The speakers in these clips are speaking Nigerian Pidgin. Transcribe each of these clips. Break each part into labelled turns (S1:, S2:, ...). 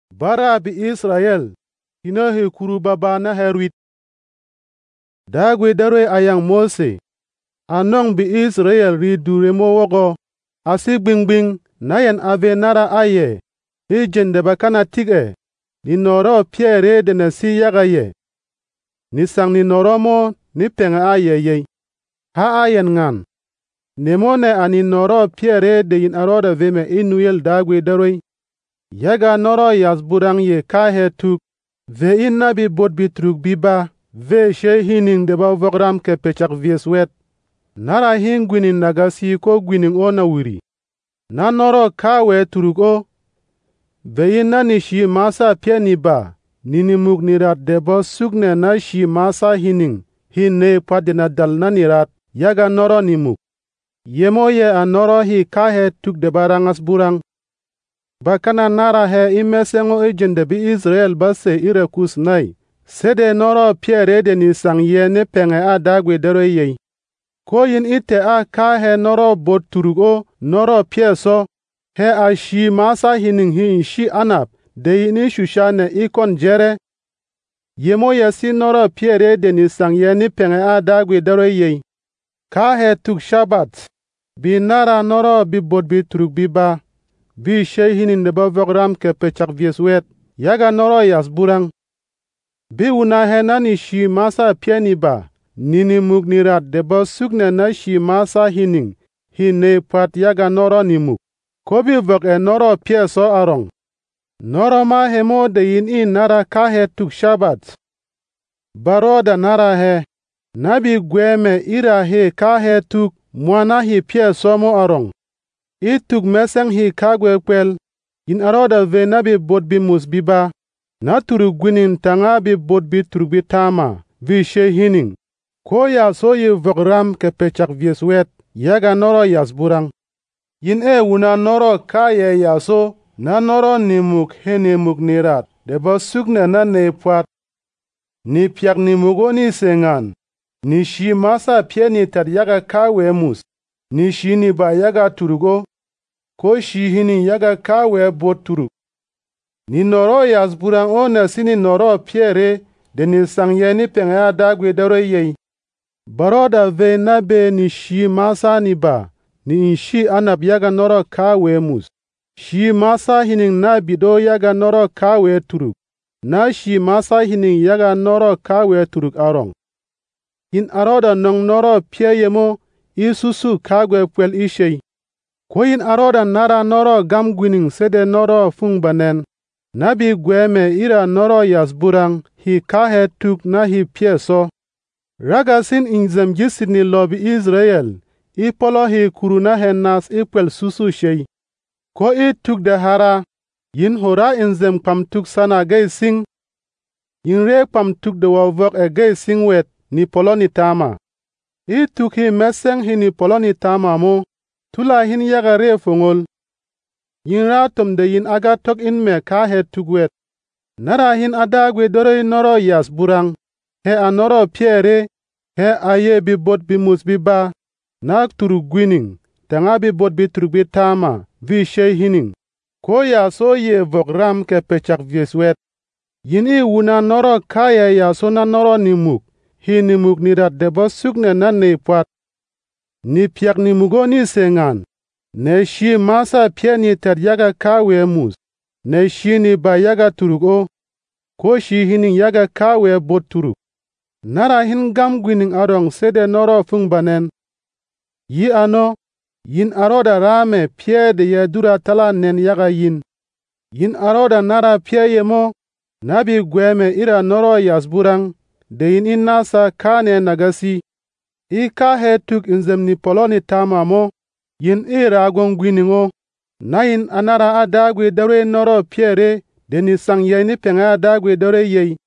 S1: bara bi Israel ina he kuru baba na herwit dagwe darwe ayang Mose anong bi Israel ri dure mo wogo asi gbingbing nayen ave nara aye hi jende bakana tige ni noro piere de na si yaga ye ni sang ni noro mo ni penga aye ye ha ayen ngan nemone ani noro piere de yin aroda veme inuyel dagwe darwe yaga noro yasburang ye kahe tuk ve inna bi bot bi truk bi ba ve she hining de ba vogram ke pechak vies wet nara hin gwinin nagasi ko gwinin ona wiri na noro kawe turuk o ve inna ni shi masa pieni ba nini mug nirat de ba sugne na shi masa hining hinne padina dal na nirat yaga noro ni mug yemo ye a noro hi kahe tuk de barangas burang bakana nara he imesengo ejende bi Israel base ire kus nai sede noro piere de ni sang ye ne penge a dagwe dero ye ko yin ite a ka he noro bot turugo noro pieso he a shi masa hining hin shi anap de yini shushane ikon jere yemo ye si noro piere de ni sang ye ni penge a dagwe dero ye ka he tuk shabat bi nara noro bi bot bi turug bi ba bi shehinin de ba vogram ke pechak vies wet yaga noro yas burang bi una henani shi masa pieni ba nini mugnirat de ba sugne na shi masa hining hinne pat yaga noro ni mug ko bi vok e noro pieso arong noro ma hemo de yin in nara kahe tuk shabat baroda nara he nabi gweme ira he kahe tuk mwana hi pieso mo arong ituk meseng hi kagwe kwel in aroda ve nabi bot bi mus biba na turu gwinin tanga bi bot bi turu bi tama vi she hining ko ya so yi vogram ke pechak vies wet yaga noro yasburang yin wuna noro kaye ya so na noro nimuk he nimuk nirat de ba sugne na ne pwat ni piak ni mugo ni sengan ni shi masa pieni tar yaga kawe mus ni shi ni ba yaga turugo ko shi hini yaga kawe bot turuk ni noro yasburang o na sini noro piere de ni sangye ni penga dagwe daro ye baroda ve na be ni shi masa ni ba ni shi anab yaga noro kawe mus shi masa hinin na bido yaga noro kawe turuk na shi masa hinin yaga noro kawe turuk arong in aroda nong noro pieye mo isusu kagwe kwel ishei ko in aroda nara noro gam gwinin sede noro fung banen nabi gweme ira noro yasburang hi kahe tuk na hi pieso ragasin inzem gisini lobi Israel ipolo hi kuruna hennas ikwel susu shei ko i tuk de hara yin hora inzem pam tuk sana gay sing yin re pam tuk de wavok e gay sing wet ni polo ni tama i tuk hi meseng hi ni polo ni tama mo tula hin yaga re fongol yin ratom de yin aga tok in me kahe tuk wet nara hin adagwe dore noro yas burang he anoro piere he aye bi bot bi mus bi ba na turu gwining tanga bi bot bi turu bi tama vi she hining ko ya so ye vogram ke pechak vies wet yin wuna noro kaya ya so na noro ni muk hi ni muk ni rat de ba sugne na ne pat ni piak ni mugo ni sengan ne shi masa pieni tar yaga kawe mus ne shi ni ba yaga turugo ko shi hinin yaga kawe bot turuk nara hin gam gwinin arong sede noro fung banen yi ano yin aroda rame pie de ye dura tala nen yaga yin aroda nara pie yemo nabi gweme ira noro yasburang de yin inasa kane nagasi i kahe tuk inzemni poloni tama mo yin ira gwinningo na yin anara adagwe dare noro piere de ni sang ye ni penga adagwe dare ye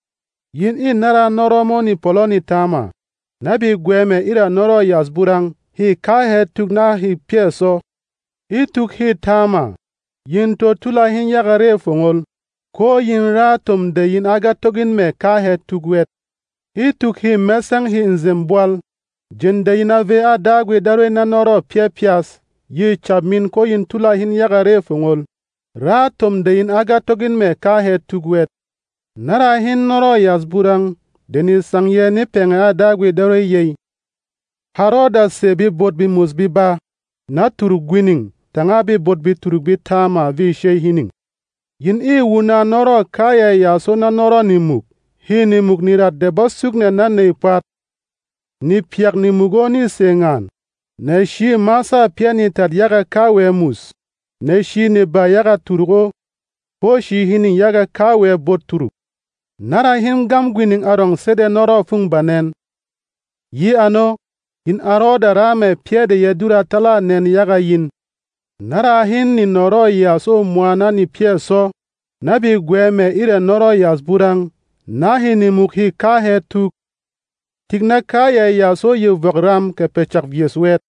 S1: yin nara noro mo ni poloni tama nabi gweme ira noro yasburang hi kahe tuk na hi pieso i tuk hi tama yin to tula hin yagare fongol ko yin ratom de yin aga togin me kahe tuk wet i tuk hi mesang hi nzembwal jende yin ave adagwe dare na noro pie pias yi chabmin ko yin tula hin yagare fongol Ra tom de in aga togin me ka he tugwet. Nara hin noro yas burang. Deni sang ye ni penga adagwe daro yei. Haroda se bi bot bi mus bi ba. Na turuk gwining. Tanga bi bot bi turuk bi tama vi she hining. Yin wuna noro kaya yaso na noro ni muk. Hi ni muk ni rat de basuk ne na ne pat. Ni piak ni mugo ni sengan. Ne shi masa pia ni tat yaga kawe mus. Ne shi ni ba yaga turugo. Po shi hining yaga kawe bot turuk. Nara hin gam gwining arong sede noro fung banen. Yi ano. In aroda rame pia de yedura tala nen yaga yin. Nara hin ni noro yaso mwana ni pia so. Nabi gweme ire noro yas burang. Nahi ni mukhi kahe tuk. Tigna kaya yaso yu vogram ke pechak vieswet.